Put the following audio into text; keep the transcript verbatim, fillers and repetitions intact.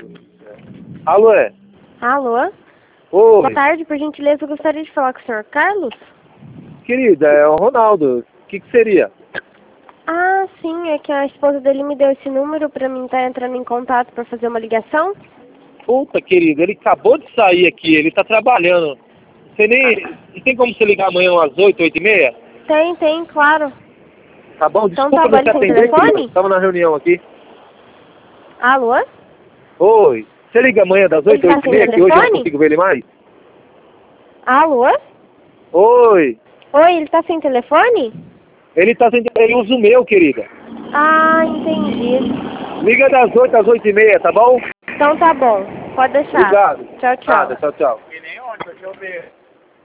Alô, é? Alô? Oi. Boa tarde, por gentileza, eu gostaria de falar com o senhor Carlos. Querida, é o Ronaldo. O que, que seria? Ah, sim, é que a esposa dele me deu esse número pra mim estar entrando em contato pra fazer uma ligação. Puta, querido, ele acabou de sair aqui, ele tá trabalhando. Você nem... Não tem como você ligar amanhã às oito, oito e meia? Tem, tem, claro. Tá bom? Então Desculpa tá bom, não te ele tem atender, telefone? querida. Tava na reunião aqui. Alô? Oi. Você liga amanhã das oito, Ele tá oito e sem meia, que hoje eu não telefone? consigo ver ele mais? Alô? Oi. Oi, ele tá sem telefone? Ele tá sem... Ele usa o meu, querida. Ah, entendi. Liga das oito às oito e meia, tá bom? Então tá bom, pode deixar. Obrigado. Tchau, tchau. Nada, tchau, tchau. E nem onde, deixa eu ver.